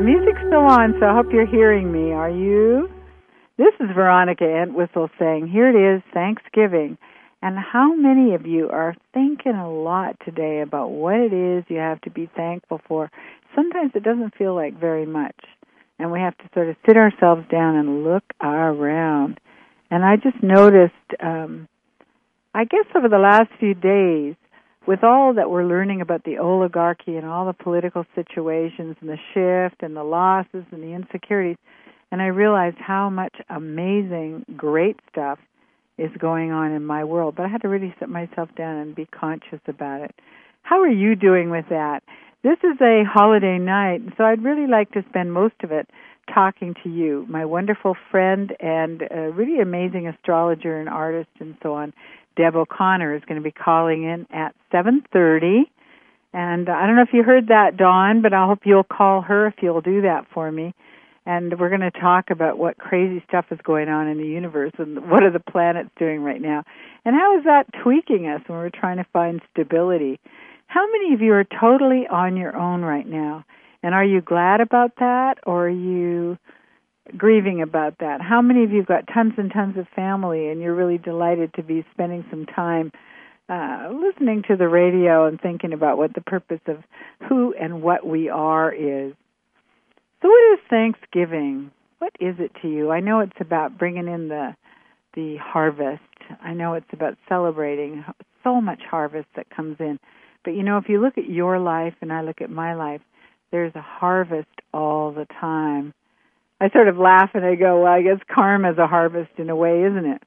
The music's still on, so I hope you're hearing me. Are you? This is Veronica Entwistle saying, here it is, Thanksgiving. And how many of you are thinking a lot today about what it is you have to be thankful for? Sometimes it doesn't feel like very much. And we have to sort of sit ourselves down and look around. And I just noticed, I guess over the last few days, with all that we're learning about the oligarchy and all the political situations and the shift and the losses and the insecurities, and I realized how much amazing, great stuff is going on in my world. But I had to really sit myself down and be conscious about it. How are you doing with that? This is a holiday night, so I'd really like to spend most of it talking to you, my wonderful friend and a really amazing astrologer and artist and so on. Deb O'Connor is going to be calling in at 7:30. And I don't know if you heard that, Dawn, but I hope you'll call her if you'll do that for me. And we're going to talk about what crazy stuff is going on in the universe and what are the planets doing right now. And how is that tweaking us when we're trying to find stability? How many of you are totally on your own right now? And are you glad about that, or are you grieving about that? How many of you have got tons and tons of family and you're really delighted to be spending some time listening to the radio and thinking about what the purpose of who and what we are is? So what is Thanksgiving? What is it to you? I know it's about bringing in the harvest. I know it's about celebrating so much harvest that comes in. But, you know, if you look at your life and I look at my life, there's a harvest all the time. I sort of laugh and I go, well, I guess karma is a harvest in a way, isn't it?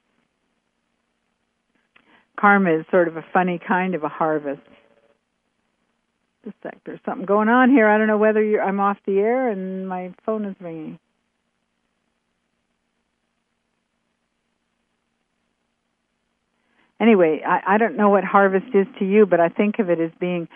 Karma is sort of a funny kind of a harvest. Just a sec, there's something going on here. I don't know whether I'm off the air and my phone is ringing. Anyway, I don't know what harvest is to you, but I think of it as being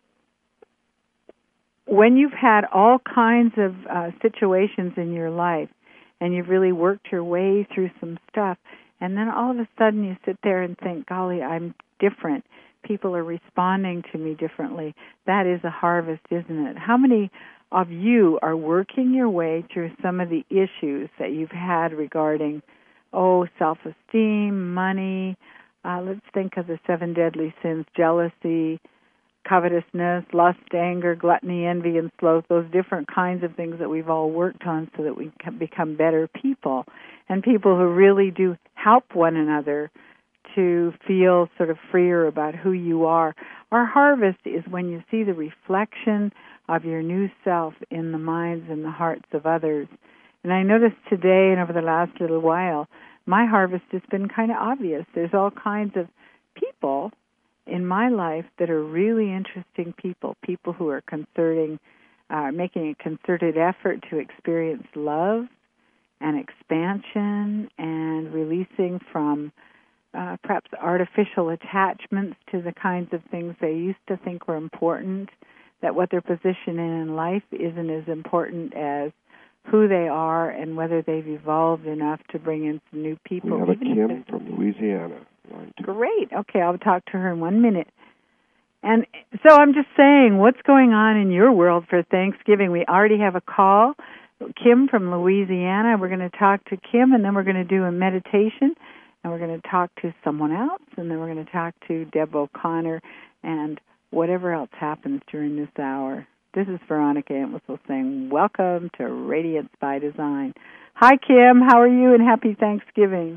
when you've had all kinds of situations in your life and you've really worked your way through some stuff, and then all of a sudden you sit there and think, golly, I'm different. People are responding to me differently. That is a harvest, isn't it? How many of you are working your way through some of the issues that you've had regarding, self-esteem, money? Let's think of the 7 deadly sins: jealousy, covetousness, lust, anger, gluttony, envy, and sloth, those different kinds of things that we've all worked on so that we can become better people, and people who really do help one another to feel sort of freer about who you are. Our harvest is when you see the reflection of your new self in the minds and the hearts of others. And I noticed today and over the last little while, my harvest has been kind of obvious. There's all kinds of people in my life that are really interesting people who are making a concerted effort to experience love and expansion and releasing from perhaps artificial attachments to the kinds of things they used to think were important, that what their position in life isn't as important as who they are and whether they've evolved enough to bring in some new people. We have a Kim from Louisiana. Great. Okay, I'll talk to her in 1 minute. And so I'm just saying, what's going on in your world for Thanksgiving? We already have a call, Kim from Louisiana. We're going to talk to Kim, and then we're going to do a meditation, and we're going to talk to someone else, and then we're going to talk to Deb O'Connor, and whatever else happens during this hour. This is Veronica Entwistle saying, welcome to Radiance by Design. Hi, Kim. How are you, and happy Thanksgiving.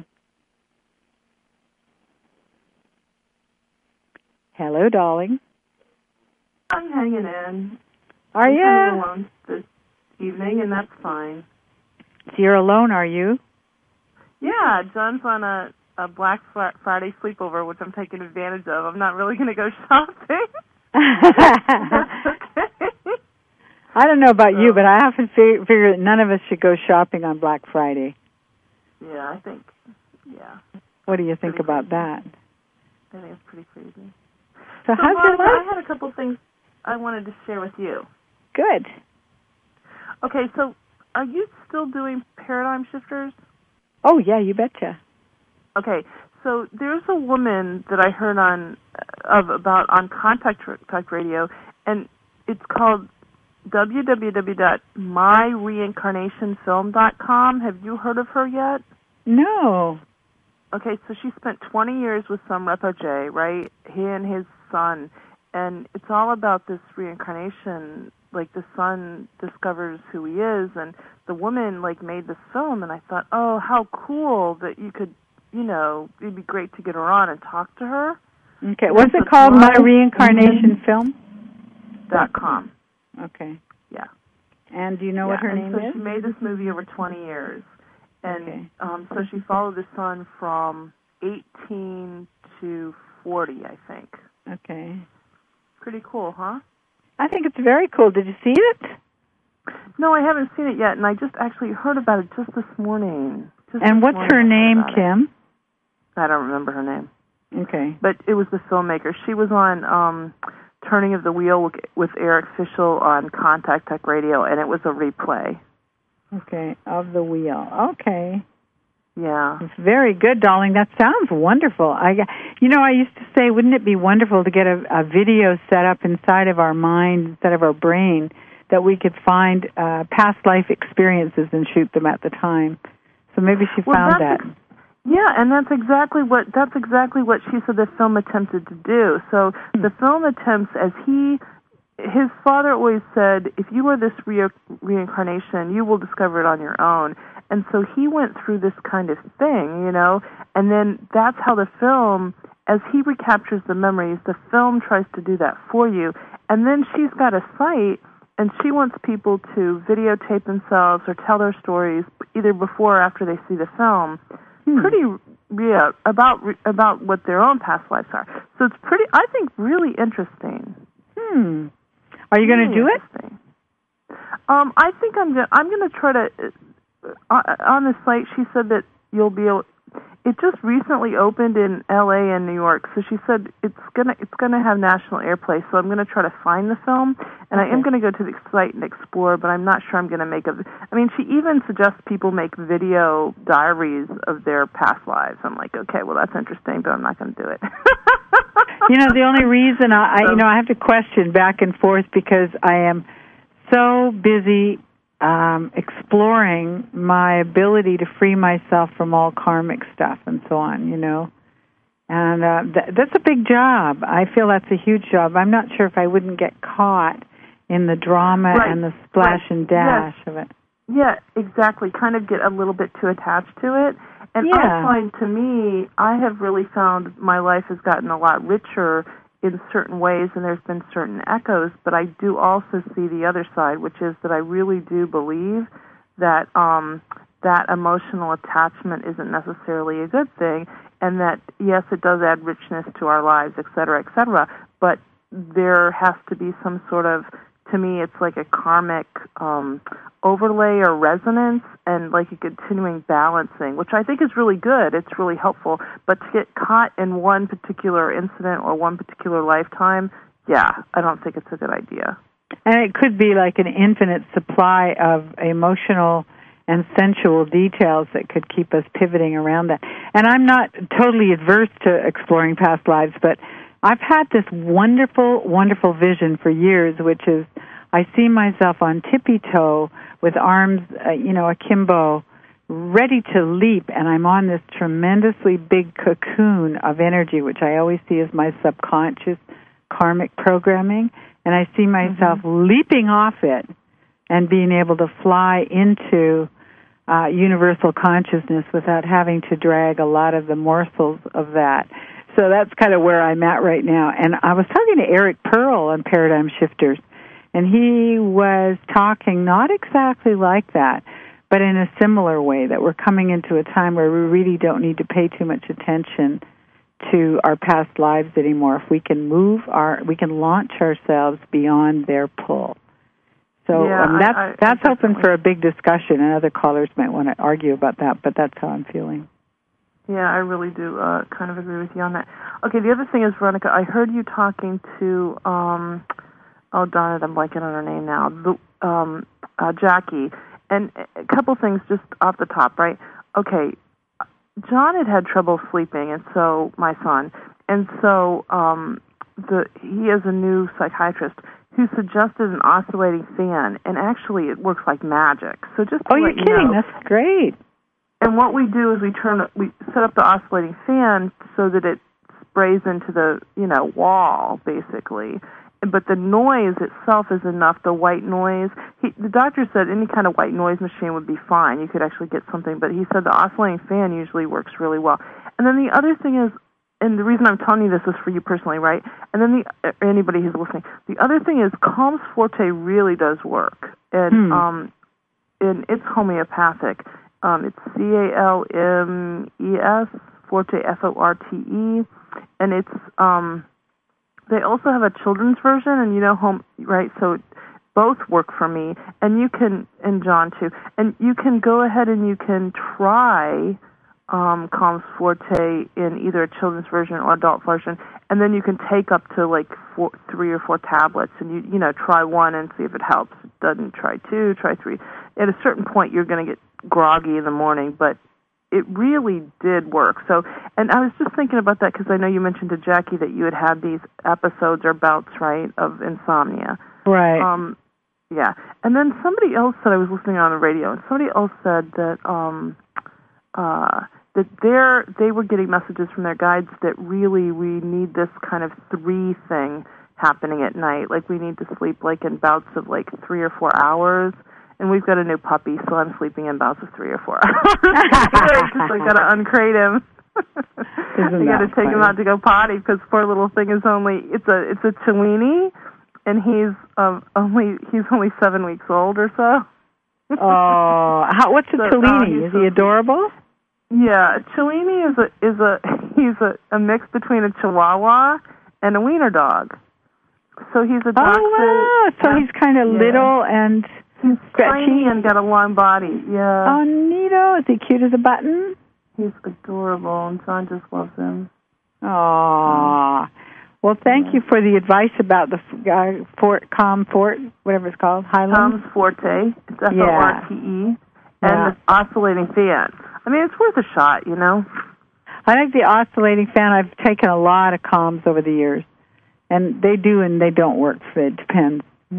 Hello, darling. I'm hanging in. Are you? I'm alone this evening, and that's fine. So you're alone, are you? Yeah, John's on a Black Friday sleepover, which I'm taking advantage of. I'm not really going to go shopping. Okay. I don't know about you, but I often figure that none of us should go shopping on Black Friday. Yeah, I think, yeah. What do you think about that? I think it's pretty crazy. So how's your life? I had a couple things I wanted to share with you. Good. Okay, so are you still doing Paradigm Shifters? Oh, yeah, you betcha. Okay, so there's a woman that I heard on Contact Radio, and it's called www.myreincarnationfilm.com. Have you heard of her yet? No. Okay, so she spent 20 years with some Rinpoche, right? He and his son. And it's all about this reincarnation. Like, the son discovers who he is, and the woman, like, made this film, and I thought, oh, how cool that you could, it'd be great to get her on and talk to her. Okay, what's it called? myreincarnationfilm.com. Okay. Yeah. And do you know what her name is? She made this movie over 20 years. And so she followed the son from 18 to 40, I think. Okay. Pretty cool, huh? I think it's very cool. Did you see it? No, I haven't seen it yet, and I just actually heard about it just this morning. And what's her name, Kim? I don't remember her name. Okay. But it was the filmmaker. She was on Turning of the Wheel with Eric Fischel on Contact Tech Radio, and it was a replay. Okay, of the Wheel. Okay. Yeah. It's very good, darling. That sounds wonderful. I used to say, wouldn't it be wonderful to get a video set up inside of our mind, instead of our brain, that we could find past life experiences and shoot them at the time. So maybe she found that. Yeah, and that's exactly what she said the film attempted to do. So the film attempts, as his father always said, if you are this reincarnation, you will discover it on your own. And so he went through this kind of thing, and then that's how the film, as he recaptures the memories, the film tries to do that for you. And then she's got a site, and she wants people to videotape themselves or tell their stories either before or after they see the film. About what their own past lives are. So it's I think, really interesting. Are you going to do it? I think I'm going to try to. On the site, she said that you'll be able. It just recently opened in L.A. and New York, so she said it's gonna have national airplay. So I'm going to try to find the film, and I am going to go to the site and explore. But I'm not sure I'm going to make she even suggests people make video diaries of their past lives. I'm like, okay, well that's interesting, but I'm not going to do it. The only reason I have to question back and forth because I am so busy exploring my ability to free myself from all karmic stuff and so on, And that's a big job. I feel that's a huge job. I'm not sure if I wouldn't get caught in the drama and the splash and dash of it. Yeah, exactly. Kind of get a little bit too attached to it. And I find, to me, I have really found my life has gotten a lot richer in certain ways, and there's been certain echoes, but I do also see the other side, which is that I really do believe that that emotional attachment isn't necessarily a good thing, and that, yes, it does add richness to our lives, et cetera, but there has to be some sort of, to me, it's like a karmic overlay or resonance and like a continuing balancing, which I think is really good. It's really helpful. But to get caught in one particular incident or one particular lifetime, I don't think it's a good idea. And it could be like an infinite supply of emotional and sensual details that could keep us pivoting around that. And I'm not totally adverse to exploring past lives, but I've had this wonderful, wonderful vision for years, which is I see myself on tippy-toe with arms, akimbo, ready to leap, and I'm on this tremendously big cocoon of energy, which I always see as my subconscious karmic programming, and I see myself leaping off it and being able to fly into universal consciousness without having to drag a lot of the morsels of that. So that's kind of where I'm at right now. And I was talking to Eric Pearl on Paradigm Shifters, and he was talking not exactly like that, but in a similar way, that we're coming into a time where we really don't need to pay too much attention to our past lives anymore. If we can we can launch ourselves beyond their pull. So that's open for a big discussion, and other callers might want to argue about that, but that's how I'm feeling. Yeah, I really do kind of agree with you on that. Okay, the other thing is, Veronica, I heard you talking to, oh, darn it, I'm blanking on her name now, Jackie. And a couple things just off the top, right? Okay, John had trouble sleeping, and so, my son, and so he is a new psychiatrist. who suggested an oscillating fan, and actually it works like magic. So just to you're kidding? That's great. And what we do is we set up the oscillating fan so that it sprays into the wall basically. But the noise itself is enough. The white noise. The doctor said any kind of white noise machine would be fine. You could actually get something, but he said the oscillating fan usually works really well. And then the other thing is, and the reason I'm telling you this is for you personally, right? And then anybody who's listening. The other thing is Calms Forte really does work, and it's homeopathic. It's CALMES Forte FORTE, and it's they also have a children's version, and right? So both work for me, and you can, and John too, and you can go ahead and you can try Calms Forte in either a children's version or adult version, and then you can take up to like 3 or 4 tablets, and you try one and see if it helps. It doesn't, try 2, try 3. At a certain point, you're going to get groggy in the morning, but it really did work. So, and I was just thinking about that because I know you mentioned to Jackie that you had these episodes or bouts, right, of insomnia. Right. Yeah. And then somebody else said, I was listening on the radio, and somebody else said that that they were getting messages from their guides that really we need this kind of 3 thing happening at night. Like we need to sleep like in bouts of like 3 or 4 hours. And we've got a new puppy, so I'm sleeping in bouts of 3 or 4 hours. Because I got to uncrate him. I got to take him out to go potty because poor little thing is it's a Chiweenie, and he's only 7 weeks old or so. What's a Chiweenie? Is he adorable? Yeah, a Chiweenie he's a mix between a Chihuahua and a wiener dog. So he's a dachshund. Oh wow! So he's kind of little and he's tiny and got a long body. Yeah. Oh, neato! Is he cute as a button? He's adorable, and John just loves him. Aww. Well, thank you for the advice about the Calm Forte, whatever it's called, Highland. Calms Forte. It's FORTE, and the oscillating fan. I mean, it's worth a shot, I like the oscillating fan. I've taken a lot of Calms over the years, and they do and they don't work. It depends,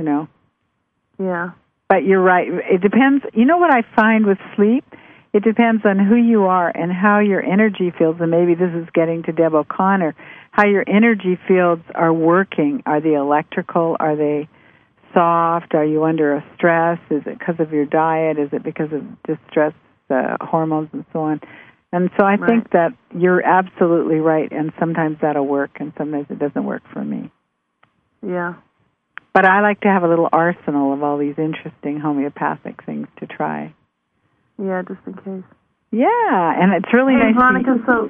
Yeah. But you're right. It depends. You know what I find with sleep? It depends on who you are and how your energy fields, and maybe this is getting to Deb O'Connor, how your energy fields are working. Are they electrical? Are they soft? Are you under a stress? Is it because of your diet? Is it because of distress hormones and so on? And so I think that you're absolutely right, and sometimes that'll work, and sometimes it doesn't work for me. Yeah. But I like to have a little arsenal of all these interesting homeopathic things to try. Yeah, just in case. Yeah, and it's really nice. Veronica, so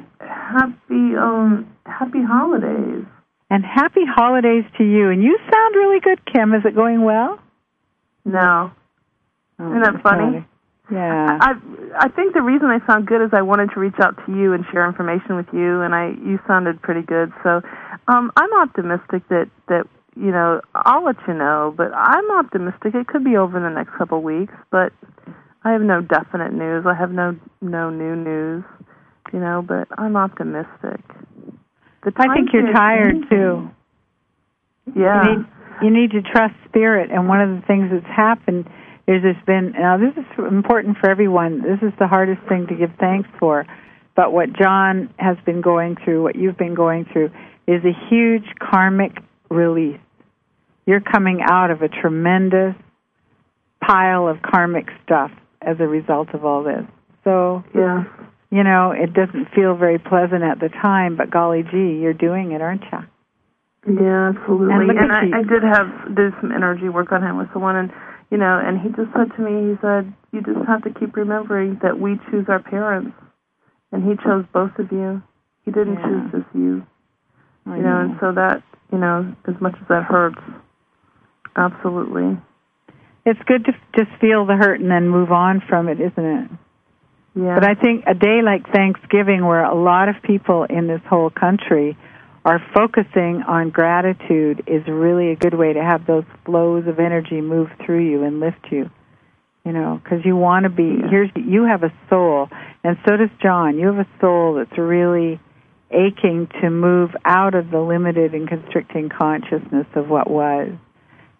happy holidays. And happy holidays to you. And you sound really good, Kim. Is it going well? No. Isn't that funny? Yeah. I think the reason I sound good is I wanted to reach out to you and share information with you, and you sounded pretty good. So I'm optimistic that I'll let you know, but I'm optimistic. It could be over in the next couple of weeks, but I have no definite news. I have no new news, but I'm optimistic. I think you're tired, too. Yeah. You need to trust spirit, and one of the things that's happened is this is important for everyone. This is the hardest thing to give thanks for, but what John has been going through, what you've been going through, is a huge karmic release. You're coming out of a tremendous pile of karmic stuff as a result of all this. So, yeah. It doesn't feel very pleasant at the time, but golly gee, you're doing it, aren't you? Yeah, absolutely. And I did do some energy work on him with someone, and and he just said to me, he said, you just have to keep remembering that we choose our parents, and he chose both of you. He didn't choose just you. And so that, as much as that hurts, absolutely. It's good to just feel the hurt and then move on from it, isn't it? Yeah. But I think a day like Thanksgiving, where a lot of people in this whole country are focusing on gratitude, is really a good way to have those flows of energy move through you and lift you. Because you want to be, you have a soul, and so does John. You have a soul that's really aching to move out of the limited and constricting consciousness of what was.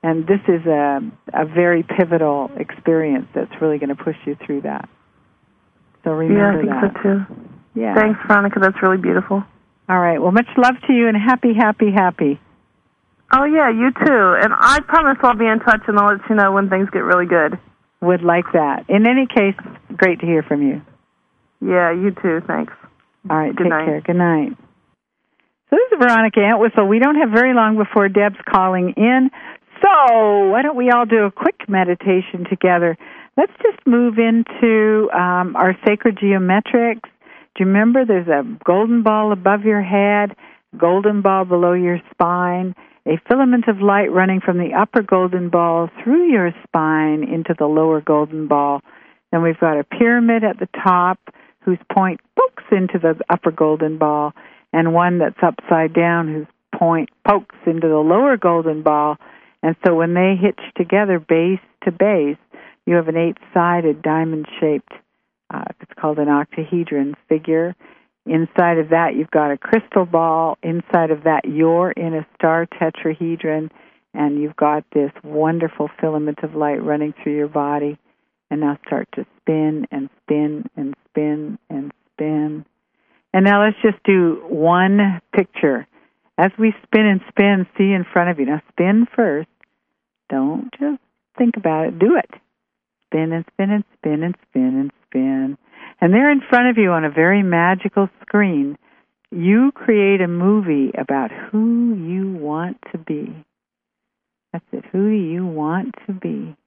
And this is a very pivotal experience that's really going to push you through that. So remember that. Yeah, I think so too. Yeah. Thanks, Veronica. That's really beautiful. All right. Well, much love to you, and happy, happy, happy. Oh, yeah, you too. And I promise I'll be in touch, and I'll let you know when things get really good. Would like that. In any case, great to hear from you. Yeah, you too. Thanks. All right. Good Take night. care. Good night. So this is Veronica Entwistle. We don't have very long before Deb's calling in. So why don't we all do a quick meditation together? Let's just move into our sacred geometrics. Do you remember there's a golden ball above your head, golden ball below your spine, a filament of light running from the upper golden ball through your spine into the lower golden ball. Then we've got a pyramid at the top whose point pokes into the upper golden ball, and one that's upside down whose point pokes into the lower golden ball. And so when they hitch together base to base, you have an eight-sided diamond-shaped, it's called an octahedron figure. Inside of that, you've got a crystal ball. Inside of that, you're in a star tetrahedron, and you've got this wonderful filament of light running through your body. And now start to spin and spin and spin and spin. And now let's just do one picture. As we spin and spin, see in front of you. Now spin first. Don't just think about it. Do it. Spin and spin and spin and spin and spin. And there in front of you on a very magical screen, you create a movie about who you want to be. That's it. Who do you want to be?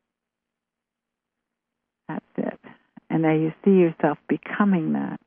That's it. And now you see yourself becoming that.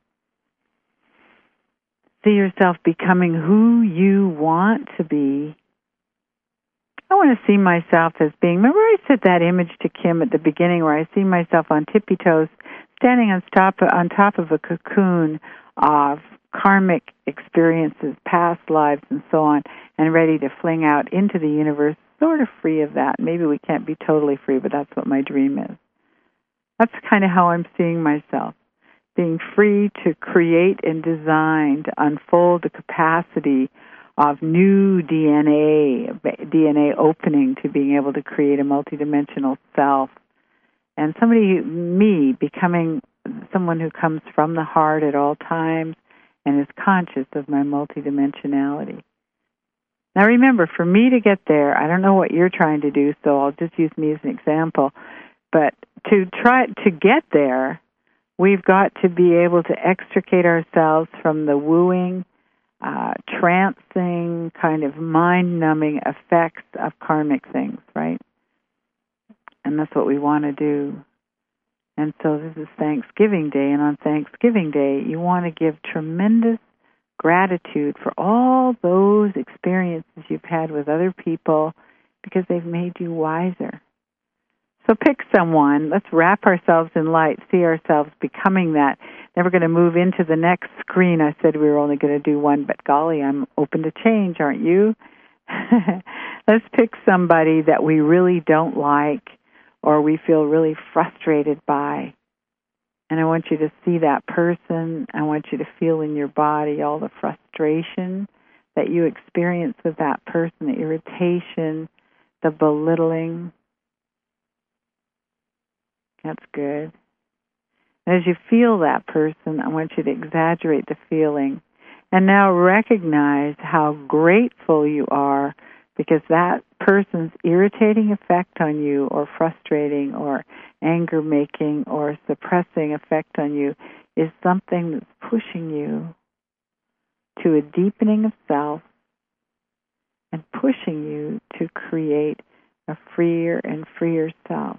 See yourself becoming who you want to be. I want to see myself as being, remember I said that image to Kim at the beginning where I see myself on tippy toes standing on top of a cocoon of karmic experiences, past lives and so on, and ready to fling out into the universe, sort of free of that. Maybe we can't be totally free, but that's what my dream is. That's kind of how I'm seeing myself, being free to create and design, to unfold the capacity of new DNA opening to being able to create a multidimensional self. And me, becoming someone who comes from the heart at all times and is conscious of my multidimensionality. Now remember, for me to get there, I don't know what you're trying to do, so I'll just use me as an example, but to try to get there, we've got to be able to extricate ourselves from the wooing, trancing, kind of mind-numbing effects of karmic things, right? And that's what we want to do. And so this is Thanksgiving Day, and on Thanksgiving Day, you want to give tremendous gratitude for all those experiences you've had with other people because they've made you wiser. So pick someone. Let's wrap ourselves in light, see ourselves becoming that. Then we're going to move into the next screen. I said we were only going to do one, but golly, I'm open to change, aren't you? Let's pick somebody that we really don't like or we feel really frustrated by. And I want you to see that person. I want you to feel in your body all the frustration that you experience with that person, the irritation, the belittling. That's good. And as you feel that person, I want you to exaggerate the feeling. And now recognize how grateful you are because that person's irritating effect on you or frustrating or anger-making or suppressing effect on you is something that's pushing you to a deepening of self and pushing you to create a freer and freer self.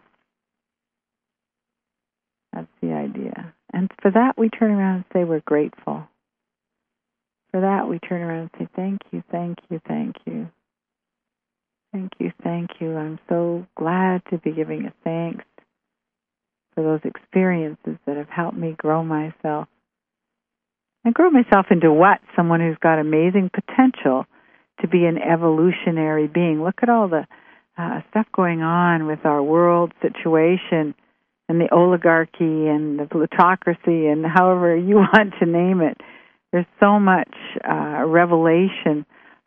That's the idea. And for that, we turn around and say we're grateful. For that, we turn around and say, thank you, thank you, thank you. Thank you, thank you. I'm so glad to be giving a thanks for those experiences that have helped me grow myself. And grow myself into what? Someone who's got amazing potential to be an evolutionary being. Look at all the stuff going on with our world situation and the oligarchy and the plutocracy and however you want to name it. There's so much revelation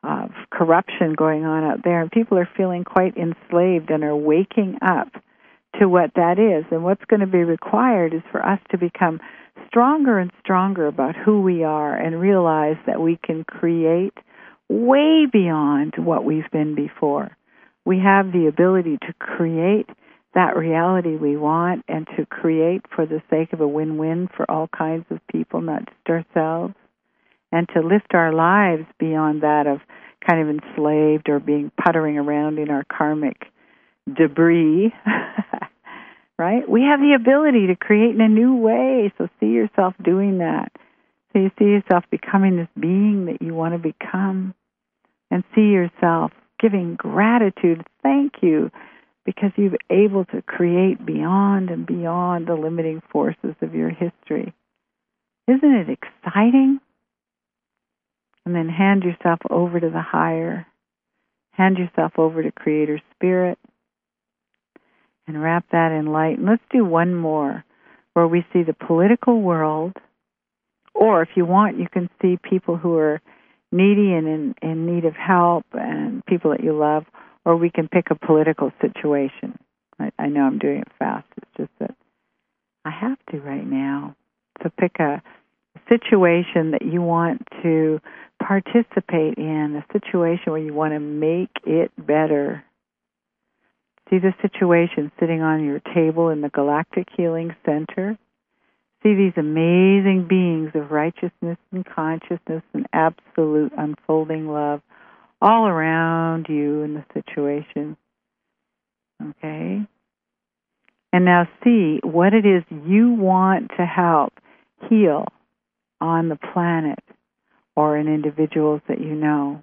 of corruption going on out there, and people are feeling quite enslaved and are waking up to what that is. And what's going to be required is for us to become stronger and stronger about who we are and realize that we can create way beyond what we've been before. We have the ability to create that reality we want and to create for the sake of a win-win for all kinds of people, not just ourselves, and to lift our lives beyond that of kind of enslaved or being puttering around in our karmic debris, right? We have the ability to create in a new way, so see yourself doing that. So you see yourself becoming this being that you want to become, and see yourself giving gratitude, thank you, because you've able to create beyond and beyond the limiting forces of your history. Isn't it exciting? And then hand yourself over to the higher. Hand yourself over to Creator Spirit. And wrap that in light. And let's do one more where we see the political world. Or if you want, you can see people who are needy and in need of help and people that you love. Or we can pick a political situation. I know I'm doing it fast. It's just that I have to right now. So pick a situation that you want to participate in, a situation where you want to make it better. See the situation sitting on your table in the Galactic Healing Center. See these amazing beings of righteousness and consciousness and absolute unfolding love all around you in the situation. Okay? And now see what it is you want to help heal on the planet or in individuals that you know.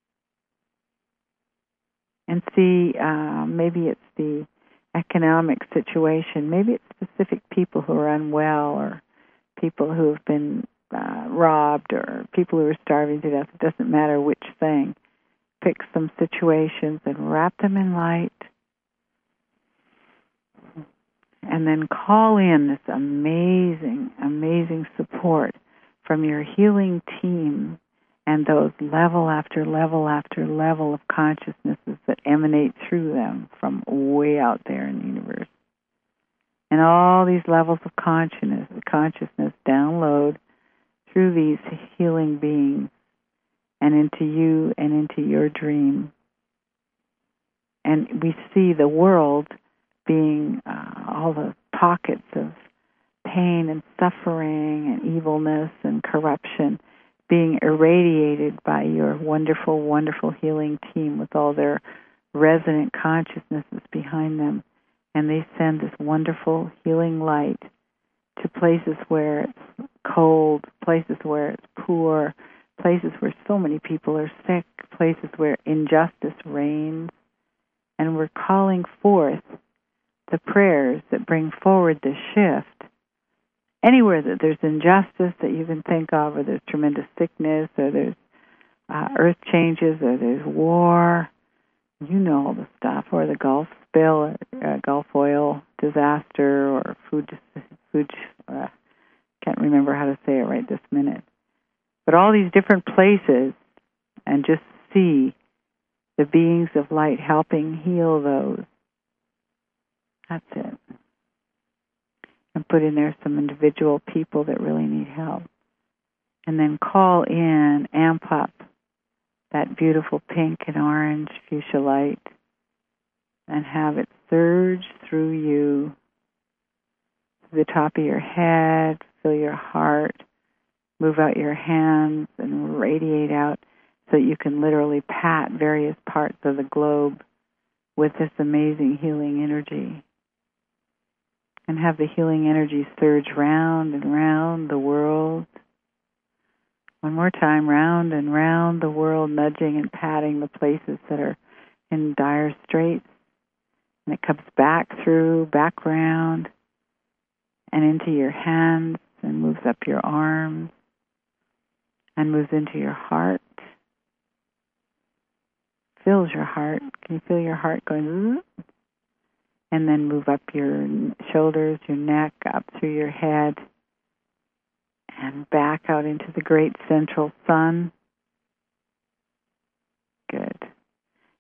And see, maybe it's the economic situation. Maybe it's specific people who are unwell or people who have been robbed or people who are starving to death. It doesn't matter which thing. Pick some situations and wrap them in light. And then call in this amazing, amazing support from your healing team and those level after level after level of consciousnesses that emanate through them from way out there in the universe. And all these levels of consciousness download through these healing beings and into you and into your dream. And we see the world being all the pockets of pain and suffering and evilness and corruption being irradiated by your wonderful, wonderful healing team with all their resonant consciousnesses behind them. And they send this wonderful healing light to places where it's cold, places where it's poor, places where so many people are sick, places where injustice reigns. And we're calling forth the prayers that bring forward the shift. Anywhere that there's injustice that you can think of, or there's tremendous sickness, or there's earth changes, or there's war, you know all the stuff, or the Gulf spill, or Gulf oil disaster, or food can't remember how to say it right this minute. But all these different places, and just see the beings of light helping heal those. That's it. And put in there some individual people that really need help. And then call in, amp up that beautiful pink and orange fuchsia light and have it surge through you, to the top of your head, fill your heart, move out your hands and radiate out so that you can literally pat various parts of the globe with this amazing healing energy. And have the healing energy surge round and round the world. One more time, round and round the world, nudging and patting the places that are in dire straits. And it comes back through, back round, and into your hands, and moves up your arms, and moves into your heart. Fills your heart. Can you feel your heart going? And then move up your shoulders, your neck, up through your head, and back out into the great central sun.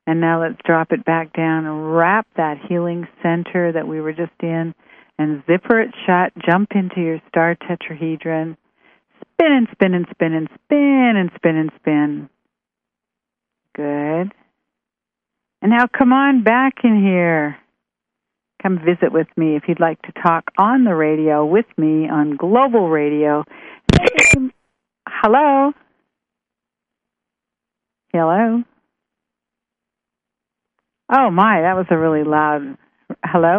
And now let's drop it back down and wrap that healing center that we were just in and zipper it shut. Jump into your star tetrahedron. Spin and spin and spin and spin and spin and spin. Good. And now come on back in here. Come visit with me if you'd like to talk on the radio with me on Global Radio. Hello? Hello? Oh, my, that was a really loud... Hello?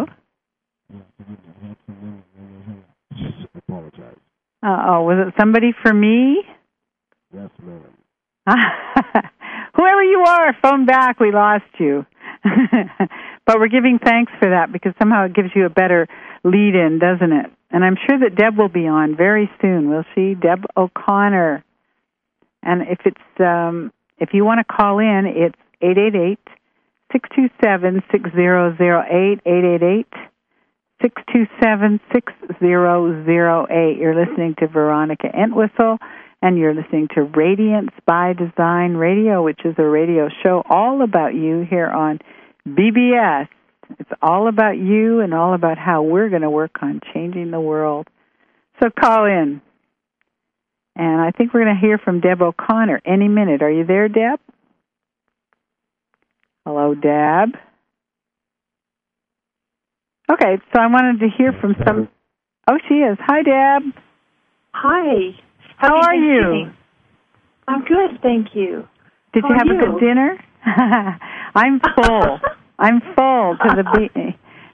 Apologize. Oh, was it somebody for me? Yes, ma'am. Whoever you are, phone back. We lost you. But we're giving thanks for that because somehow it gives you a better lead-in, doesn't it? And I'm sure that Deb will be on very soon, will she? Deb O'Connor. And if you want to call in, it's 888-627-6008, 888-627-6008. You're listening to Veronica Entwistle, and you're listening to Radiance by Design Radio, which is a radio show all about you here on BBS. It's all about you and all about how we're going to work on changing the world. So call in. And I think we're going to hear from Deb O'Connor any minute. Are you there, Deb? Hello, Deb. Okay, so I wanted to hear from some... Oh, she is. Hi, Deb. Hi. How are you? I'm good, thank you. Did you have a good dinner? I'm full. I'm full to the beat.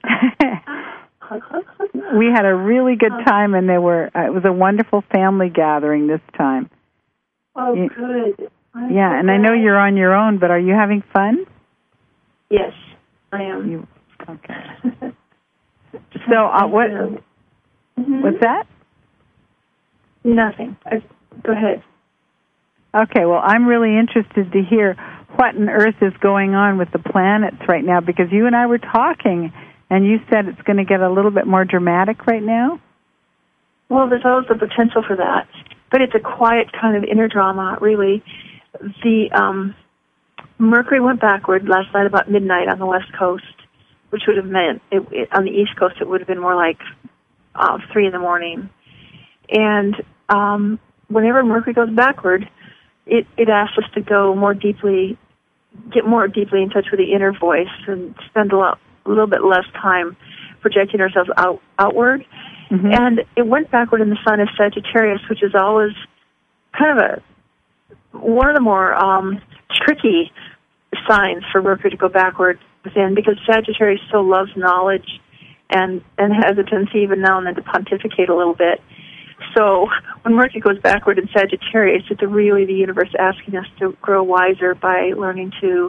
We had a really good time, and it was a wonderful family gathering this time. Oh, good. Yeah, and I know you're on your own, but are you having fun? Yes, I am. Okay. So, what's that? Nothing. Go ahead. Okay, well, I'm really interested to hear what on earth is going on with the planets right now, because you and I were talking, and you said it's going to get a little bit more dramatic right now? Well, there's always the potential for that, but it's a quiet kind of inner drama, really. The Mercury went backward last night about midnight on the West Coast, which would have meant, on the East Coast, it would have been more like 3 in the morning. And whenever Mercury goes backward, it asks us to go more deeply, get more deeply in touch with the inner voice and spend a little bit less time projecting ourselves outward. Mm-hmm. And it went backward in the sign of Sagittarius, which is always kind of one of the more tricky signs for Mercury to go backward within, because Sagittarius so loves knowledge and has a tendency even now and then to pontificate a little bit. So when Mercury goes backward in Sagittarius, it's really the universe asking us to grow wiser by learning to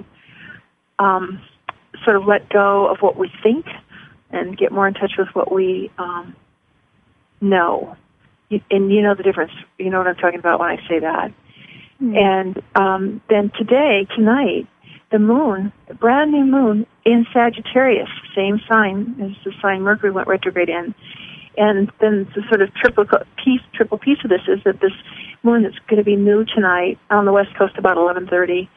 sort of let go of what we think and get more in touch with what we know. And you know the difference. You know what I'm talking about when I say that. Mm-hmm. And then tonight, the moon, the brand new moon in Sagittarius, same sign as the sign Mercury went retrograde in. And then the sort of triple piece of this is that this moon that's going to be new tonight on the West Coast about 11:30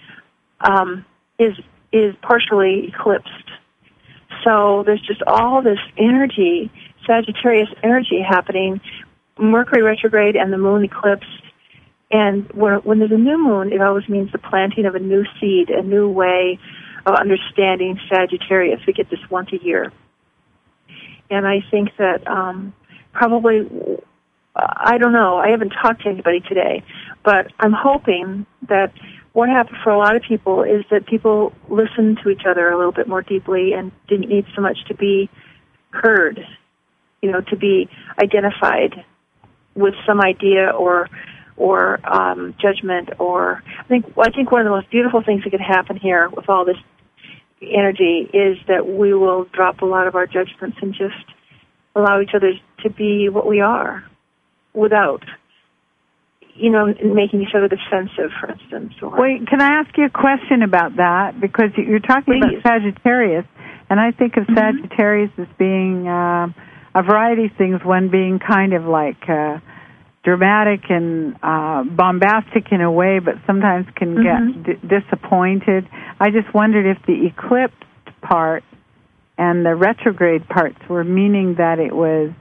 is partially eclipsed. So there's just all this energy, Sagittarius energy happening, Mercury retrograde and the moon eclipse. And when there's a new moon, it always means the planting of a new seed, a new way of understanding Sagittarius. We get this once a year. And I think that probably, I don't know, I haven't talked to anybody today, but I'm hoping that what happened for a lot of people is that people listened to each other a little bit more deeply and didn't need so much to be heard, to be identified with some idea or judgment. Or I think one of the most beautiful things that could happen here with all this energy is that we will drop a lot of our judgments and just allow each other to be what we are without, making each other defensive, for instance. Wait, can I ask you a question about that? Because you're talking about Sagittarius, and I think of Sagittarius as being a variety of things, one being kind of like dramatic and bombastic in a way, but sometimes can get disappointed. I just wondered if the eclipsed part and the retrograde parts were meaning that it was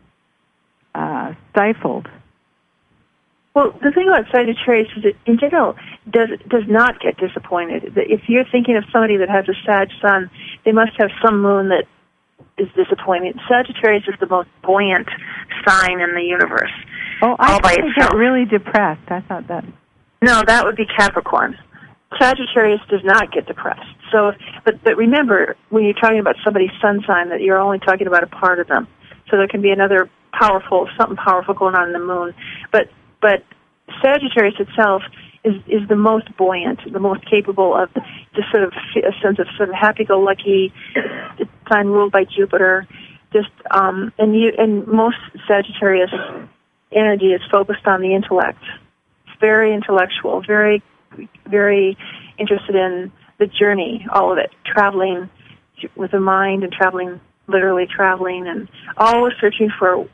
stifled. Well, the thing about Sagittarius is that, in general, does not get disappointed. If you're thinking of somebody that has a Sag sun, they must have some moon that is disappointing. Sagittarius is the most buoyant sign in the universe. Oh, I thought they get really depressed. I thought that. No, that would be Capricorn. Sagittarius does not get depressed. So, but remember, when you're talking about somebody's sun sign, that you're only talking about a part of them. So there can be something powerful going on in the moon. But Sagittarius itself is the most buoyant, the most capable of just sort of a sense of sort of happy-go-lucky, sign ruled by Jupiter. Just and most Sagittarius energy is focused on the intellect. It's very intellectual, very, very interested in the journey, all of it, traveling with the mind and literally traveling, and always searching for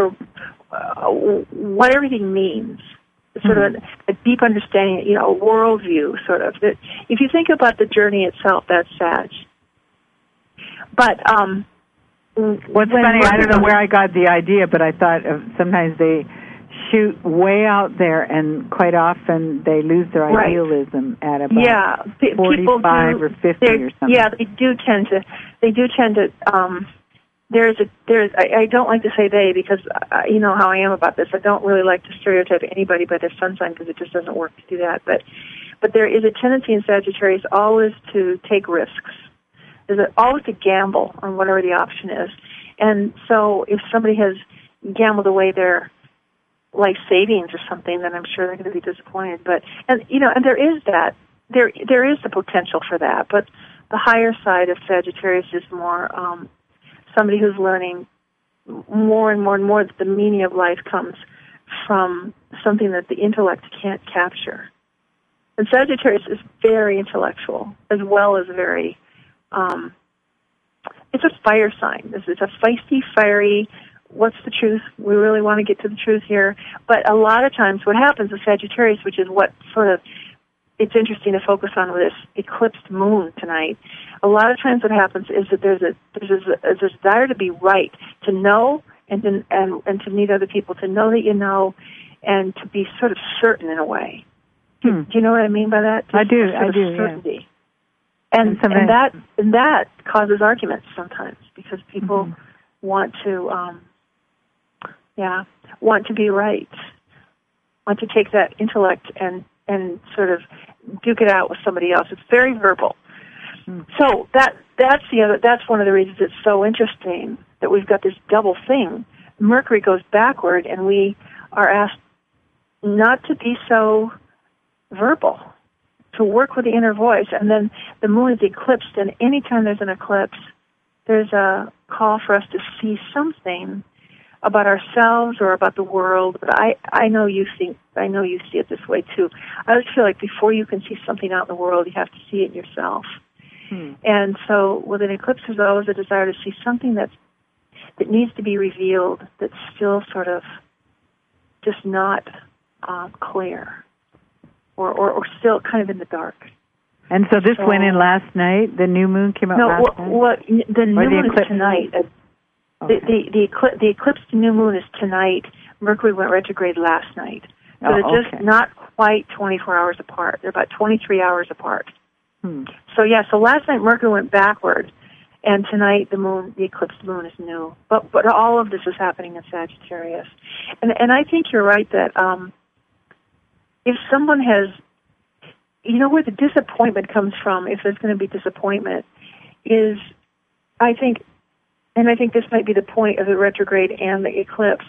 what everything means. Sort of a deep understanding, a worldview, sort of. If you think about the journey itself, that's Sag. But what's funny, I don't know where I got the idea, but I thought sometimes they shoot way out there, and quite often they lose their idealism at about 45 or 50 or something. Yeah, they do tend to. I don't like to say they, because you know how I am about this. I don't really like to stereotype anybody by their sun sign, because it just doesn't work to do that. But there is a tendency in Sagittarius always to take risks. There's always to gamble on whatever the option is. And so if somebody has gambled away their life savings or something, then I'm sure they're going to be disappointed. And there is that. There is the potential for that. But the higher side of Sagittarius is more somebody who's learning more and more and more that the meaning of life comes from something that the intellect can't capture. And Sagittarius is very intellectual, as well as very, it's a fire sign. It's a feisty, fiery, what's the truth? We really want to get to the truth here. But a lot of times what happens with Sagittarius, which is what sort of, it's interesting to focus on with this eclipsed moon tonight. A lot of times what happens is that there's a desire to be right, to know, and to need other people to know that you know, and to be sort of certain in a way. Do you know what I mean by that? I do. Certainty. Yeah. And that causes arguments sometimes, because people want to be right, want to take that intellect and sort of duke it out with somebody else. It's very verbal. So that's one of the reasons it's so interesting that we've got this double thing. Mercury goes backward, and we are asked not to be so verbal, to work with the inner voice. And then the moon is eclipsed, and anytime there's an eclipse, there's a call for us to see something about ourselves or about the world. But I know you see it this way too. I always feel like before you can see something out in the world, you have to see it yourself. And so with an eclipse, there's always a desire to see something that needs to be revealed, that's still sort of just not clear, or still kind of in the dark. And so this went in last night? The new moon came out last night? The new moon is tonight. Okay. The eclipse to new moon is tonight. Mercury went retrograde last night. So they're just not quite 24 hours apart. They're about 23 hours apart. So last night Mercury went backward, and tonight the eclipsed moon is new. But all of this is happening in Sagittarius. And I think you're right that if someone has, where the disappointment comes from, if there's going to be disappointment, is, I think this might be the point of the retrograde and the eclipse,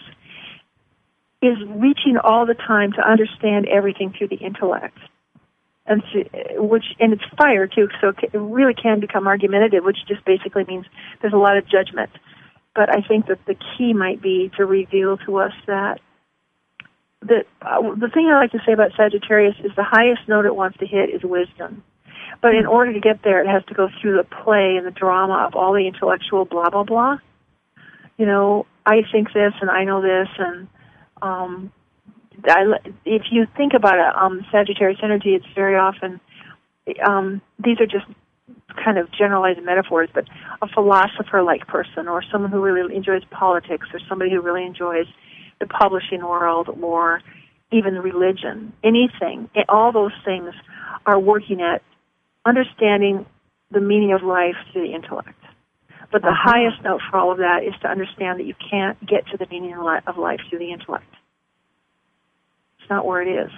is reaching all the time to understand everything through the intellect. And it's fire too, so it really can become argumentative, which just basically means there's a lot of judgment. But I think that the key might be to reveal to us that the thing I like to say about Sagittarius is the highest note it wants to hit is wisdom. But in order to get there, it has to go through the play and the drama of all the intellectual blah, blah, blah. I think this and I know this, and if you think about a Sagittarius energy, it's very often, these are just kind of generalized metaphors, but a philosopher-like person, or someone who really enjoys politics, or somebody who really enjoys the publishing world, or even religion, anything. All those things are working at understanding the meaning of life through the intellect. But the highest note for all of that is to understand that you can't get to the meaning of life through the intellect. It's not where it is.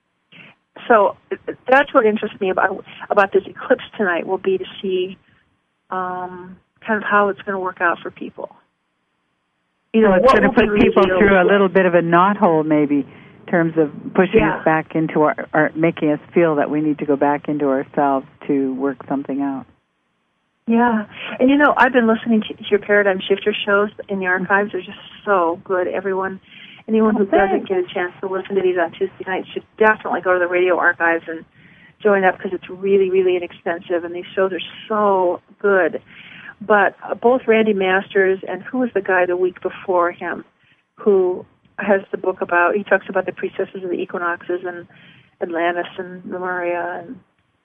So that's what interests me about this eclipse tonight, will be to see kind of how it's going to work out for people. You know, it's going to put people through a little bit of a knothole, maybe, in terms of pushing us back into our making us feel that we need to go back into ourselves to work something out. Yeah. And, you know, I've been listening to your Paradigm Shifter shows in the archives. They're just so good. Anyone who doesn't get a chance to listen to these on Tuesday nights should definitely go to the radio archives and join up, because it's really, really inexpensive, and these shows are so good. But both Randy Masters and who was the guy the week before him who has the book he talks about the priestesses of the equinoxes and Atlantis and Lemuria and...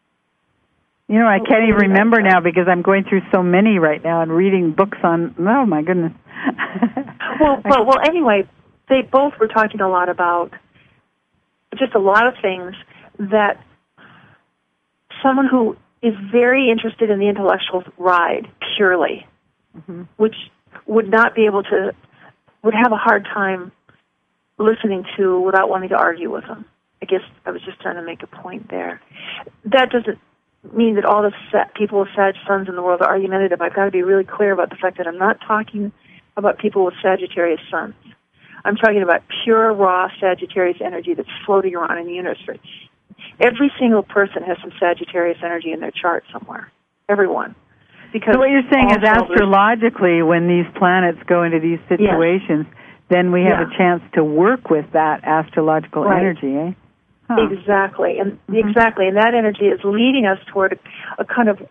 You know, I can't even remember now because I'm going through so many right now and reading books on, oh my goodness. well, anyway, they both were talking a lot about just a lot of things that someone who is very interested in the intellectual ride purely, which would not be able to, would have a hard time listening to without wanting to argue with them. I guess I was just trying to make a point there. That doesn't mean that all the people with Sag suns in the world are argumentative. I've got to be really clear about the fact that I'm not talking about people with Sagittarius suns. I'm talking about pure, raw Sagittarius energy that's floating around in the universe. Every single person has some Sagittarius energy in their chart somewhere. Everyone. Because so what you're saying is astrologically, when these planets go into these situations, then we have a chance to work with that astrological energy, eh? Huh. Exactly, and that energy is leading us toward a kind of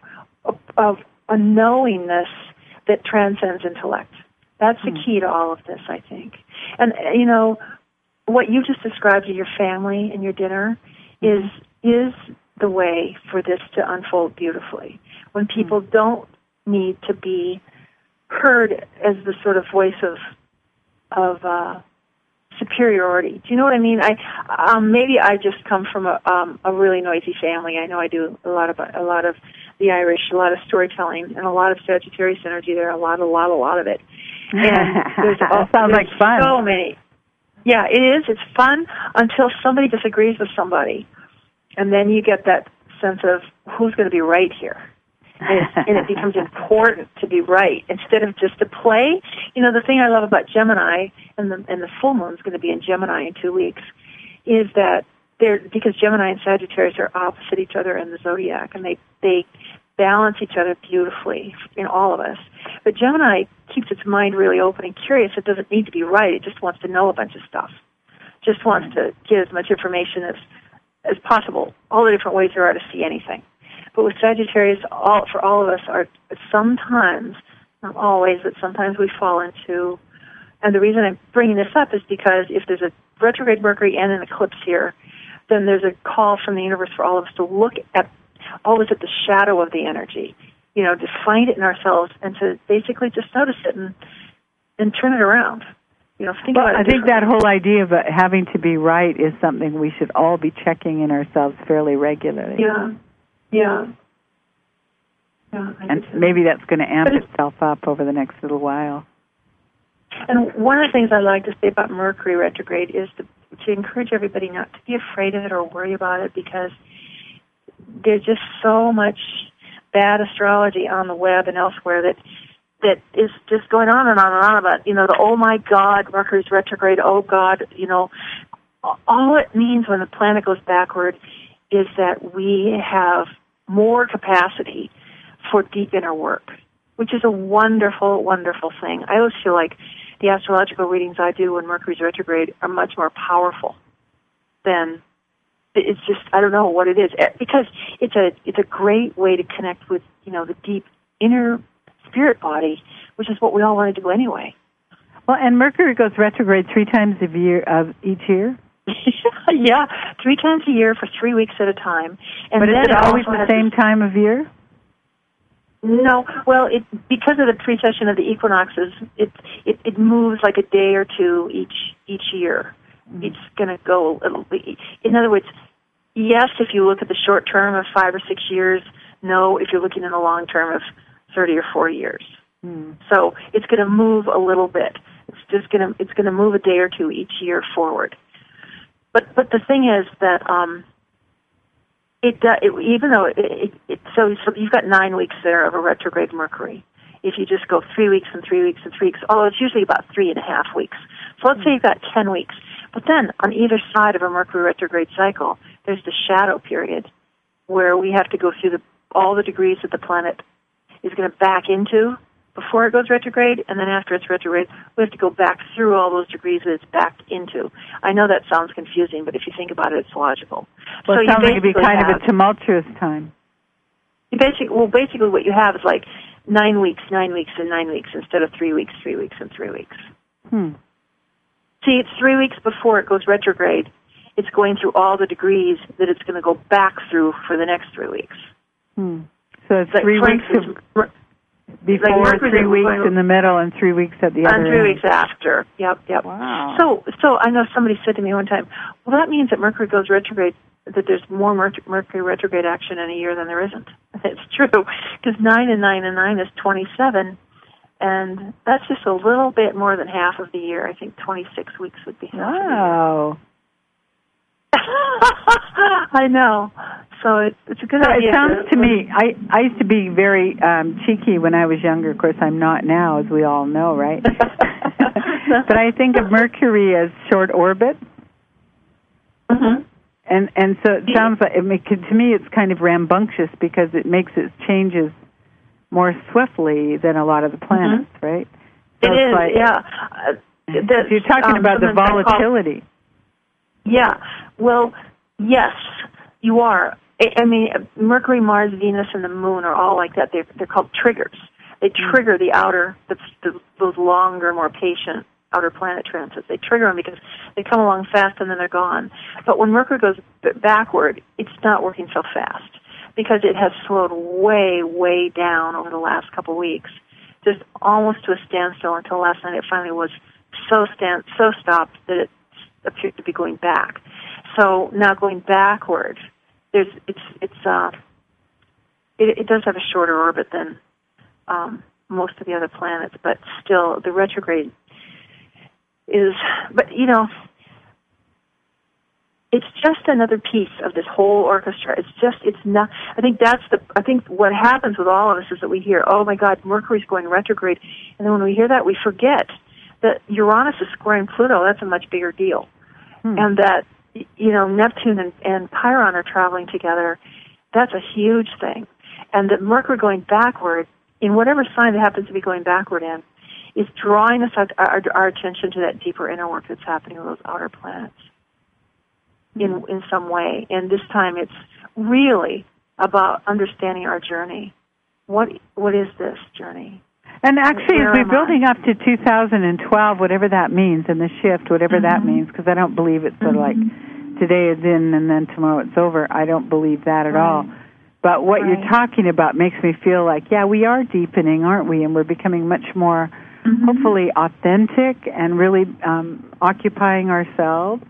a knowingness that transcends intellect. That's the key to all of this, I think. And you know, what you just described to your family and your dinner is the way for this to unfold beautifully. When people don't need to be heard as the sort of voice of superiority. Do you know what I mean? Maybe I just come from a really noisy family. I know I do a lot of the Irish, a lot of storytelling, and a lot of Sagittarius energy. There are a lot of it. And sounds like fun. So many. Yeah, it is. It's fun until somebody disagrees with somebody, and then you get that sense of who's going to be right here. And it becomes important to be right instead of just to play. You know, the thing I love about Gemini, and the full moon's going to be in Gemini in 2 weeks, is that because Gemini and Sagittarius are opposite each other in the zodiac, and they balance each other beautifully in all of us. But Gemini keeps its mind really open and curious. It doesn't need to be right. It just wants to know a bunch of stuff. Just wants to get as much information as possible, all the different ways there are to see anything. But with Sagittarius, for all of us, are sometimes, not always, but sometimes we fall into, and the reason I'm bringing this up is because if there's a retrograde Mercury and an eclipse here, then there's a call from the universe for all of us to look at, always at the shadow of the energy, you know, to find it in ourselves and to basically just notice it and turn it around. You know, think about it. I think that whole idea of having to be right is something we should all be checking in ourselves fairly regularly. Yeah. And maybe that's going to amp itself up over the next little while. And one of the things I like to say about Mercury retrograde is to encourage everybody not to be afraid of it or worry about it, because there's just so much bad astrology on the web and elsewhere that is just going on and on and on about, you know, the oh my God, Mercury's retrograde, oh God, you know. All it means when the planet goes backward is that we have more capacity for deep inner work, which is a wonderful, wonderful thing. I always feel like the astrological readings I do when Mercury's retrograde are much more powerful than, it's just, I don't know what it is, because it's a great way to connect with, you know, the deep inner spirit body, which is what we all want to do anyway. Well, and Mercury goes retrograde 3 times each year. Yeah, 3 times a year for 3 weeks at a time. And but then is it always the same time of year? No, well, because of the precession of the equinoxes, it moves like a day or two each year. Mm-hmm. It's going to go. In other words, yes, if you look at the short term of 5 or 6 years. No, if you're looking in the long term of 30 or 40 years. Mm. So it's going to move a little bit. It's going to move a day or two each year forward. But the thing is that even though so you've got 9 weeks there of a retrograde Mercury. If you just go 3 weeks and 3 weeks and 3 weeks, although it's usually about 3.5 weeks. So let's say you've got 10 weeks. But then on either side of a Mercury retrograde cycle, there's the shadow period where we have to go through all the degrees that the planet is going to back into before it goes retrograde, and then after it's retrograde, we have to go back through all those degrees that it's backed into. I know that sounds confusing, but if you think about it, it's logical. Well, so it sounds like it'd be kind of a tumultuous time. Basically what you have is like 9 weeks, 9 weeks, and 9 weeks instead of 3 weeks, 3 weeks, and 3 weeks. See, it's 3 weeks before it goes retrograde. It's going through all the degrees that it's going to go back through for the next 3 weeks. So it's 3 weeks before, 3 weeks in the middle, and 3 weeks at the other end. And 3 weeks after. Yep. Wow. So I know somebody said to me one time, well, that means that Mercury goes retrograde, that there's more Mercury retrograde action in a year than there isn't. It's true, because 9 and 9 and 9 is 27, and that's just a little bit more than half of the year. I think 26 weeks would be half of the year. Wow. I know. So it's a good idea. It sounds to me, I used to be very cheeky when I was younger. Of course, I'm not now, as we all know, right? But I think of Mercury as short orbit. Mm-hmm. And so it sounds like, to me, it's kind of rambunctious because it makes its changes more swiftly than a lot of the planets, right? So it is, like, yeah. You're talking about the volatility. Yeah. Well, yes, you are. I mean, Mercury, Mars, Venus, and the Moon are all like that. They're called triggers. They trigger the outer, those longer, more patient outer planet transits. They trigger them because they come along fast and then they're gone. But when Mercury goes backward, it's not working so fast because it has slowed way, way down over the last couple of weeks, just almost to a standstill until last night. It finally was so stopped that it appeared to be going back. So now going backward, it does have a shorter orbit than most of the other planets, but still the retrograde is. But you know, it's just another piece of this whole orchestra. It's not. I think what happens with all of us is that we hear, oh my God, Mercury's going retrograde, and then when we hear that, we forget that Uranus is squaring Pluto. That's a much bigger deal. And that, you know, Neptune and Chiron are traveling together. That's a huge thing. And that Mercury going backward, in whatever sign it happens to be going backward in, is drawing us our attention to that deeper inner work that's happening with those outer planets in some way. And this time it's really about understanding our journey. What is this journey? And actually, as we're building up to 2012, whatever that means, and the shift, whatever that means, because I don't believe it's sort of like today is in and then tomorrow it's over. I don't believe that at all. But what you're talking about makes me feel like, yeah, we are deepening, aren't we? And we're becoming much more, hopefully, authentic and really occupying ourselves.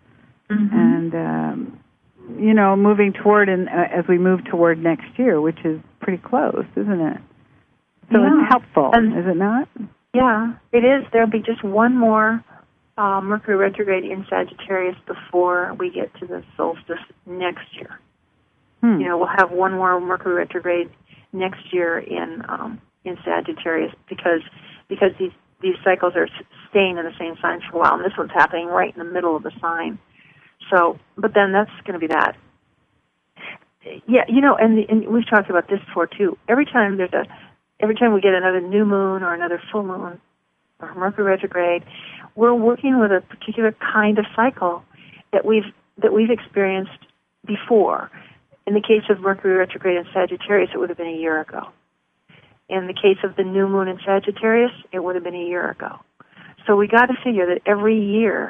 And, you know, moving toward, as we move toward next year, which is pretty close, isn't it? So it's helpful, is it not? Yeah, it is. There'll be just one more Mercury retrograde in Sagittarius before we get to the solstice next year. You know, we'll have one more Mercury retrograde next year in Sagittarius because these cycles are staying in the same sign for a while, and this one's happening right in the middle of the sign. So, but then that's going to be that. Yeah, you know, and we've talked about this before too. Every time we get another new moon or another full moon or Mercury retrograde, we're working with a particular kind of cycle that we've experienced before. In the case of Mercury retrograde in Sagittarius, it would have been a year ago. In the case of the new moon in Sagittarius, it would have been a year ago. So we got to figure that every year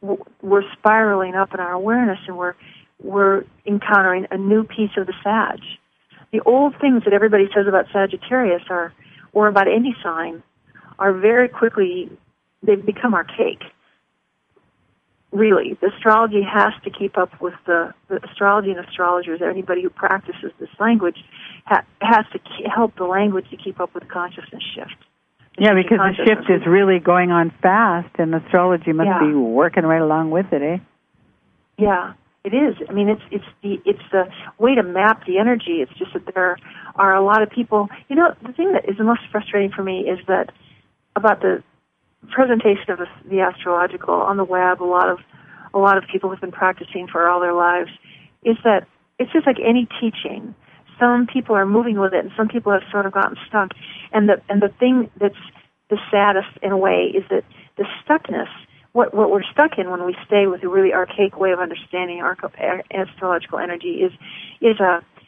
we're spiraling up in our awareness, and we're encountering a new piece of the Sag. The old things that everybody says about Sagittarius or about any sign are very quickly, they've become archaic. Really, the astrology has to keep up with the astrology and astrologers. Anybody who practices this language has to help the language to keep up with consciousness shift. Yeah, because the shift is really going on fast, and astrology must be working right along with it, eh? Yeah, it is. I mean, it's the way to map the energy. It's just that there are a lot of people. You know, the thing that is the most frustrating for me is that about the presentation of the astrological on the web, a lot of people who've been practicing for all their lives, is that it's just like any teaching. Some people are moving with it, and some people have sort of gotten stuck. And the thing that's the saddest in a way is that the stuckness, what we're stuck in when we stay with a really archaic way of understanding astrological energy is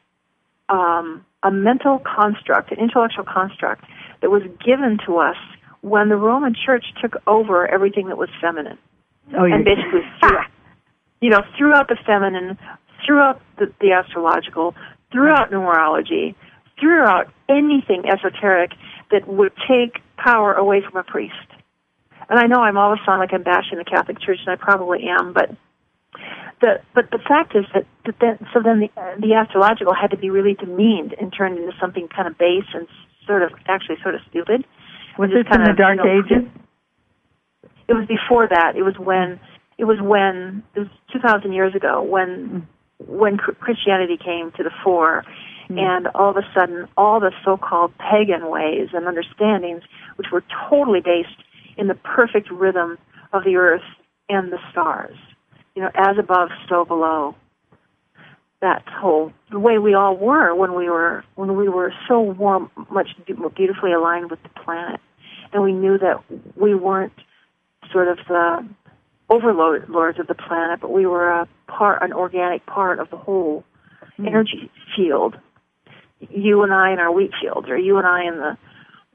a mental construct, an intellectual construct that was given to us when the Roman Church took over everything that was feminine. And basically threw out the feminine, threw out the astrological, threw out numerology, threw out anything esoteric that would take power away from a priest. And I know I'm always sound like I'm bashing the Catholic Church, and I probably am, but the fact is that then the astrological had to be really demeaned and turned into something kind of base and sort of stupid. Was this in the Dark Ages? It was before that. It was 2,000 years ago when Christianity came to the fore, and all of a sudden, all the so-called pagan ways and understandings, which were totally based in the perfect rhythm of the earth and the stars, as above, so below. That whole the way we all were when we were so warm, much beautifully aligned with the planet, and we knew that we weren't sort of the overlords of the planet, but we were an organic part of the whole energy field. You and I in our wheat fields, or you and I in the,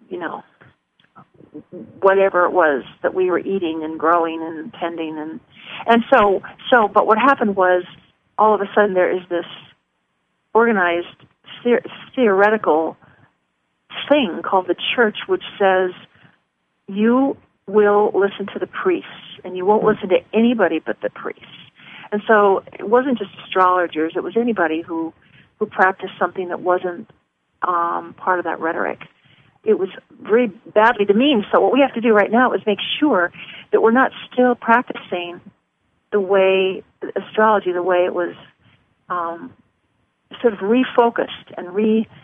whatever it was that we were eating and growing and tending, and so. But what happened was, all of a sudden, there is this organized theoretical thing called the church, which says you will listen to the priests, and you won't listen to anybody but the priests. And so it wasn't just astrologers; it was anybody who practiced something that wasn't part of that rhetoric. It was very badly demeaned. So what we have to do right now is make sure that we're not still practicing the way astrology, the way it was sort of refocused and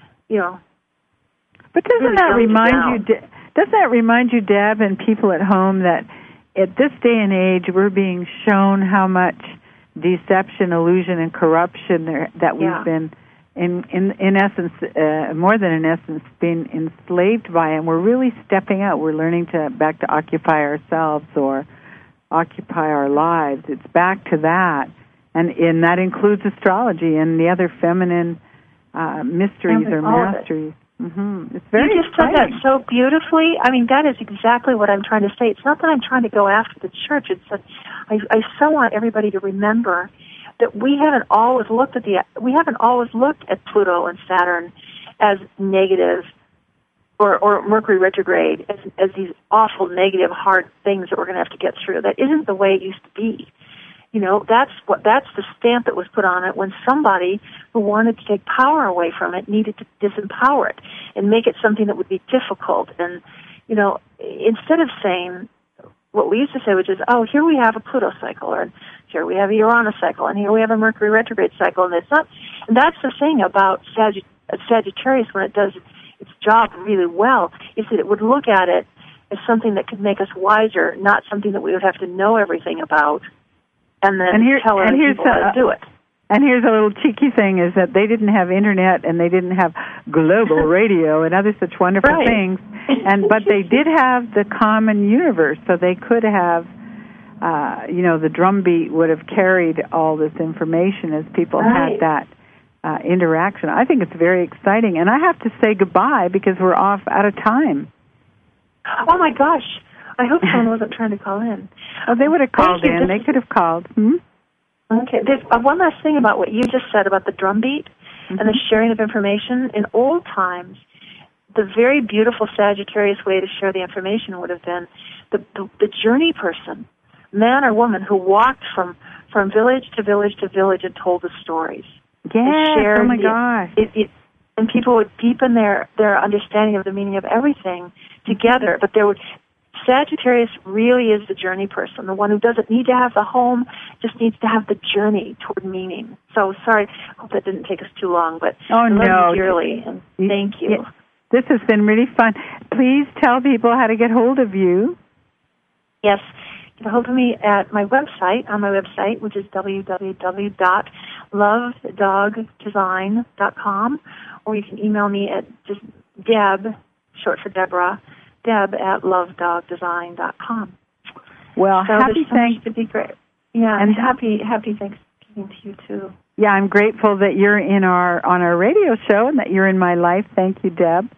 But doesn't that remind you, Deb, and people at home, that at this day and age we're being shown how much deception, illusion, and corruption that we've been in essence, more than in essence, being enslaved by, and we're really stepping out. We're learning to occupy ourselves or occupy our lives. It's back to that, and that includes astrology and the other feminine mysteries or masteries. It's very You just said that so beautifully. I mean, that is exactly what I'm trying to say. It's not that I'm trying to go after the church. It's that I so want everybody to remember that we haven't always looked at Pluto and Saturn as negative, or Mercury retrograde as these awful, negative, hard things that we're going to have to get through. That isn't the way it used to be. That's the stamp that was put on it when somebody who wanted to take power away from it needed to disempower it and make it something that would be difficult. And, instead of saying what we used to say, which is, oh, here we have a Pluto cycle, or here we have a Uranus cycle, and here we have a Mercury retrograde cycle, and that's the thing about Sagittarius when it does its job really well, is that it would look at it as something that could make us wiser, not something that we would have to know everything about, and then tell other people how to do it. And here's a little cheeky thing, is that they didn't have internet and they didn't have global radio and other such wonderful things, but they did have the common universe, so they could have, the drumbeat would have carried all this information as people had that interaction. I think it's very exciting, and I have to say goodbye because we're out of time. Oh my gosh. I hope someone wasn't trying to call in. Oh, they would have called in. They could have called. Okay. There's one last thing about what you just said about the drumbeat and the sharing of information. In old times, the very beautiful Sagittarius way to share the information would have been the journey person, man or woman, who walked from village to village to village and told the stories. Yeah, oh my gosh. And people would deepen their understanding of the meaning of everything together. But Sagittarius really is the journey person, the one who doesn't need to have the home, just needs to have the journey toward meaning. So sorry, hope that didn't take us too long, but I love you dearly, and thank you. Yeah, this has been really fun. Please tell people how to get hold of you. Yes, get a hold of me at my website, which is www.lovedogdesign.com, or you can email me at just Deb, short for Deborah, Deb@lovedogdesign.com. Well, so happy Thanksgiving to be great. Yeah, and happy Thanksgiving to you too. Yeah, I'm grateful that you're on our radio show and that you're in my life. Thank you, Deb.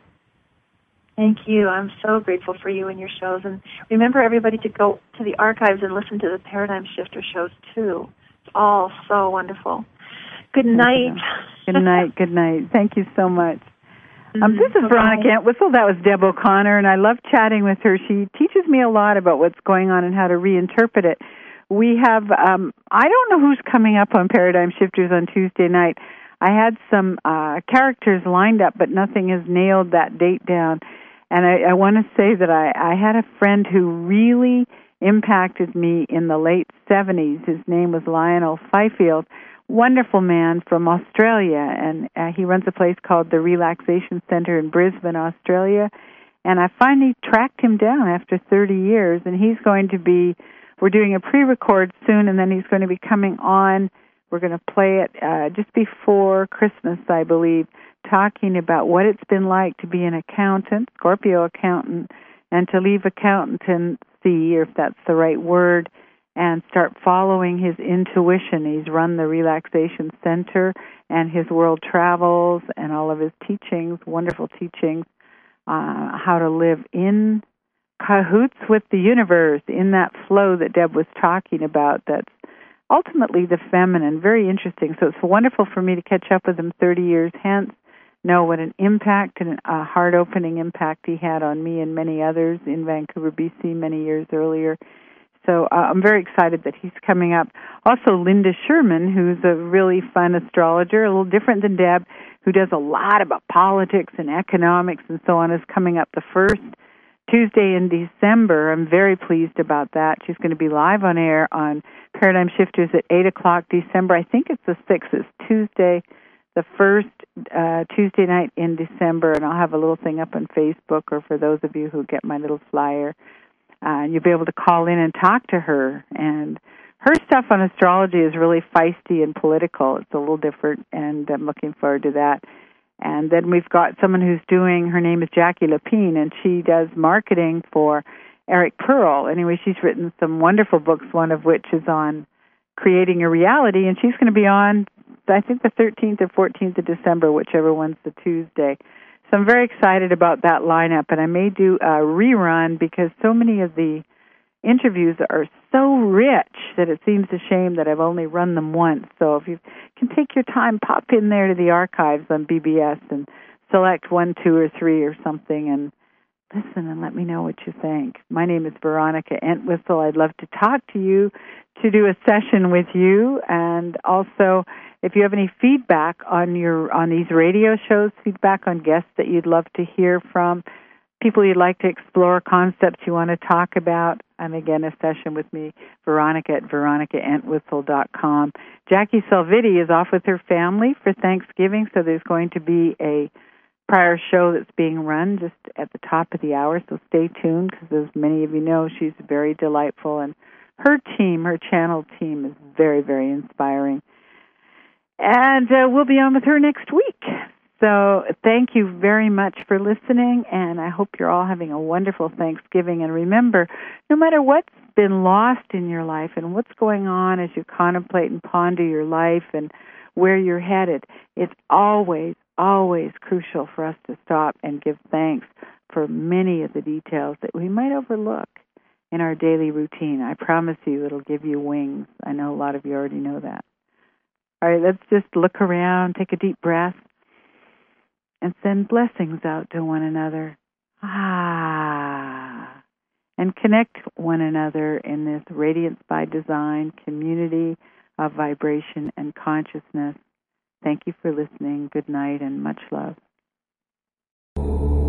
Thank you. I'm so grateful for you and your shows. And remember, everybody, to go to the archives and listen to the Paradigm Shifter shows too. It's all so wonderful. Good night. Good night. Good night. Thank you so much. This is Veronica Entwistle. That was Deb O'Connor, and I love chatting with her. She teaches me a lot about what's going on and how to reinterpret it. We have, I don't know who's coming up on Paradigm Shifters on Tuesday night. I had some characters lined up, but nothing has nailed that date down. And I want to say that I had a friend who really impacted me in the late 70s. His name was Lionel Fifield. Wonderful man from Australia, and he runs a place called the Relaxation Center in Brisbane, Australia. And I finally tracked him down after 30 years, and he's going to be, we're doing a pre-record soon, and then he's going to be coming on. We're going to play it just before Christmas, I believe, talking about what it's been like to be an accountant, Scorpio accountant, and to leave accountancy, or if that's the right word, and start following his intuition. He's run the Relaxation Center and his world travels and all of his teachings, wonderful teachings, how to live in cahoots with the universe, in that flow that Deb was talking about, that's ultimately the feminine. Very interesting. So it's wonderful for me to catch up with him 30 years hence, know what an impact and a heart-opening impact he had on me and many others in Vancouver, BC, many years earlier. So I'm very excited that he's coming up. Also, Linda Sherman, who's a really fun astrologer, a little different than Deb, who does a lot about politics and economics and so on, is coming up the first Tuesday in December. I'm very pleased about that. She's going to be live on air on Paradigm Shifters at 8 o'clock December. I think it's the 6th. It's Tuesday, the first Tuesday night in December, and I'll have a little thing up on Facebook, or for those of you who get my little flyer, you'll be able to call in and talk to her. And her stuff on astrology is really feisty and political. It's a little different, and I'm looking forward to that. And then we've got someone who's doing, her name is Jackie Lapine, and she does marketing for Eric Pearl. Anyway, she's written some wonderful books, one of which is on creating a reality, and she's going to be on, I think, the 13th or 14th of December, whichever one's the Tuesday. So I'm very excited about that lineup, and I may do a rerun because so many of the interviews are so rich that it seems a shame that I've only run them once. So if you can take your time, pop in there to the archives on BBS and select 1, 2, or 3 or something and listen and let me know what you think. My name is Veronica Entwistle. I'd love to talk to you, to do a session with you, and also if you have any feedback on these radio shows, feedback on guests that you'd love to hear from, people you'd like to explore, concepts you want to talk about, and again, a session with me, Veronica at veronicaentwistle.com. Jackie Salviti is off with her family for Thanksgiving, so there's going to be a prior show that's being run just at the top of the hour, so stay tuned because as many of you know, she's very delightful, and her team, her channel team, is very, very inspiring. And we'll be on with her next week. So thank you very much for listening, and I hope you're all having a wonderful Thanksgiving. And remember, no matter what's been lost in your life and what's going on as you contemplate and ponder your life and where you're headed, it's always, always crucial for us to stop and give thanks for many of the details that we might overlook. in our daily routine. I promise you it'll give you wings. I know a lot of you already know that. All right, let's just look around, take a deep breath, and send blessings out to one another. And connect one another in this Radiance by Design community of vibration and consciousness. Thank you for listening. Good night and much love.